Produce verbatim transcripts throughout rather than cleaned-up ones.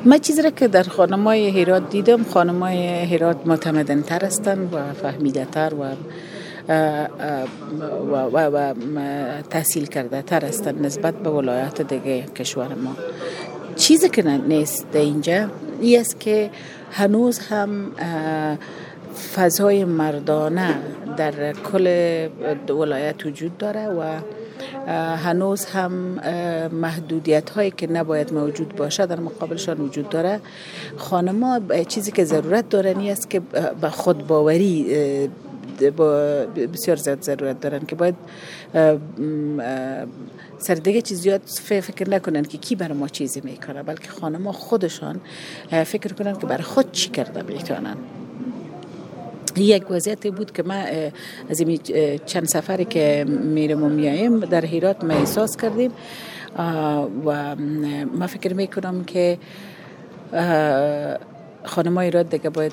من چیزی را که در خانم‌های هرات دیدم، خانم‌های هرات متمدن تر هستند و فهمیده تر و و, و, و تحصیل کرده تر هستند نسبت به ولایات دیگه کشور ما. چیزی که نیست در اینجا این است که هنوز هم فضای مردانه در کل ولایت وجود داره و هنوز هم محدودیت هایی که نباید موجود باشه در مقابلشان وجود داره. خانم‌ها چیزی که ضرورت دارن این است که به خودباوری بسیار زیاد ضرورت دارن که باید سر دیگه چیز زیاد فکر نکنن که کی برای ما چیزی میکنه، بلکه خانم‌ها خودشان فکر کنن که برای خود چی کرده میتونن. یک وضعیتی بود که ما از این چند سفری که میرم و میایم در هرات ما احساس کردیم و ما فکر میکنم که خانم‌های هرات دیگه باید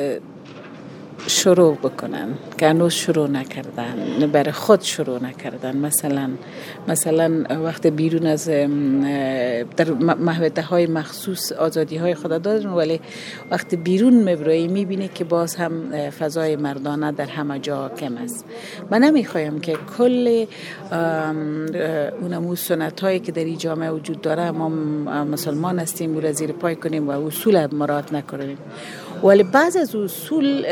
شروع بکنن که هنوز شروع نکردن، برای خود شروع نکردن. مثلا مثلا وقت بیرون از در محوطه های مخصوص آزادی های خود دادن، ولی وقت بیرون میبرایی میبینی که باز هم فضای مردانه در همه جا حاکم است. من نمیخوایم که کل اونمو سنت هایی که در این جامعه وجود داره ما مسلمان هستیم و زیر پای کنیم و اصول مراعات نکنیم، ولی بعض از اصول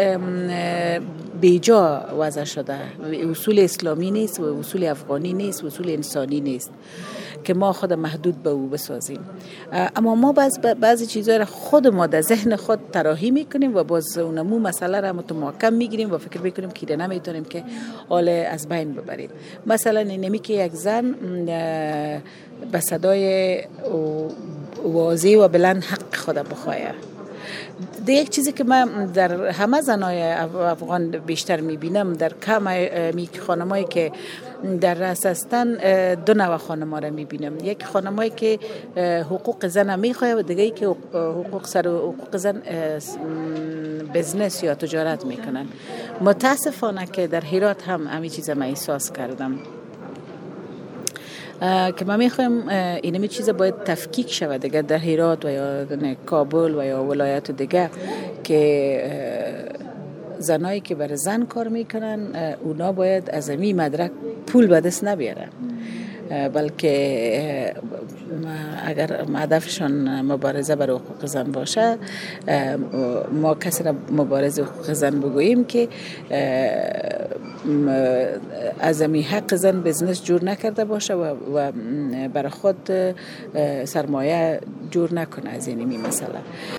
بیجا وضع شده. اصول اسلامی نیست و اصول افغانی نیست و اصول انسانی نیست که ما خود محدود به او بسازیم. اما ما بعض بعضی چیزها را خود ما در ذهن خود طراحی میکنیم و باز اونمو مسئله را متماکم میگیریم و فکر میکنیم که نمیتونیم که حال از بین ببریم. مثلا نمی که یک زن به صدای واضح و بلند حق خود بخواهد. ده یک چیزی که من در همه زنای افغان بیشتر میبینم، در کم می خانمایی که در رأس هستن، دو نوع خانم‌ها را میبینم. یک خانمایی که حقوق زن میخواه و دیگه ای که حقوق سر حقوق زن بزنس یا تجارت میکنن. متاسفانه که در هرات هم همین چیزا من احساس کردم که ما میخوایم اینمی چیز باید تفکیک شود دیگه در هرات و یا کابل و یا ولایات دیگه، که زنایی که برای زن کار میکنن اونا باید از این مدرک پول به دست نبیارن، بلکه اگر هدفشان مبارزه برای حقوق زن باشه، ما کسی را مبارزه حقوق زن بگوییم که از این حق زن بزنس جور نکرده باشه و, و برای خود سرمایه جور نکنه از این مسئله.